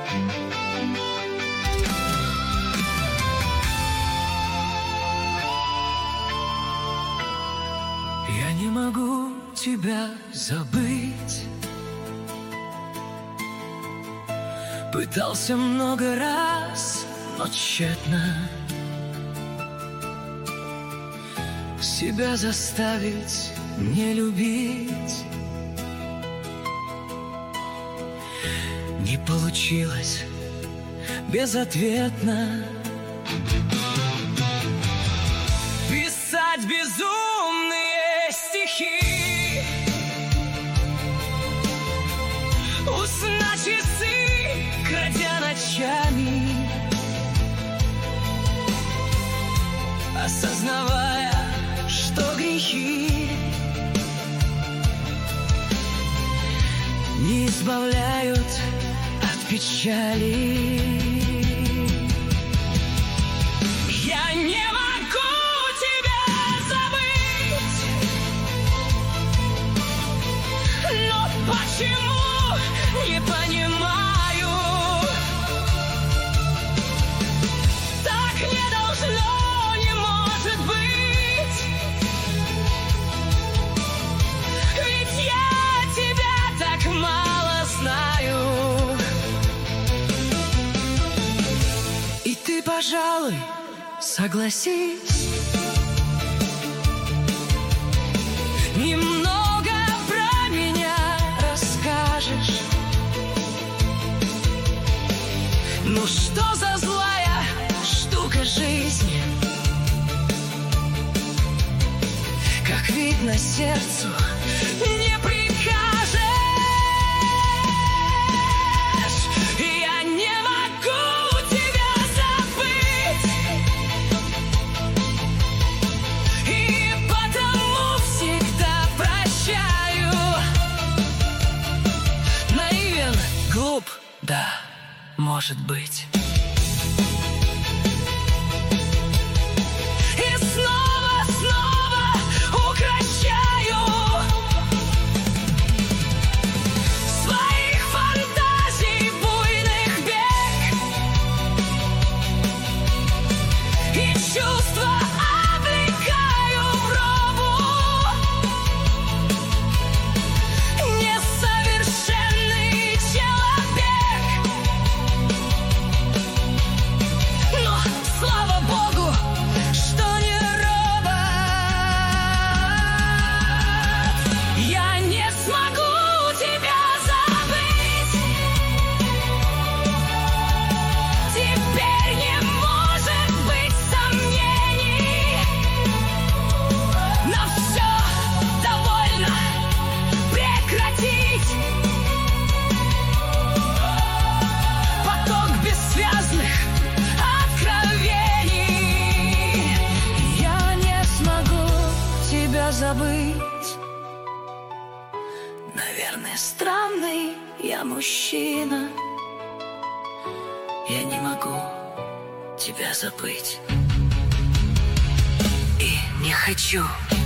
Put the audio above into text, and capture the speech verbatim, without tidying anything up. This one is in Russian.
Я не могу тебя забыть. Пытался много раз, но тщетно себя заставить не любить. Не получилось безответно. Писать безумные стихи, уснуть часы, крадя ночами, осознавая, что грехи не избавляют от печали. Я не могу тебя забыть, но почему не понимаю? Так не должно, не может быть, ведь я тебя так мало знаю. И ты, пожалуй, согласись, немного про меня расскажешь. Ну что за злая штука жизнь, как видно, сердцу не прикажешь. Я не могу тебя забыть, и потому всегда прощаю. Наивен, глуп, да, может быть. И снова, снова укрощаю своих фантазий буйных бег, и чувства облекаю в робу несовершенный человек. Но слава Богу, что не робот. Я не смогу тебя забыть, теперь не может быть сомнений. На все довольно прекратить поток бессвязных откровений. Я не смогу тебя забыть. Наверное, странный я мужчина. Я не могу тебя забыть и не хочу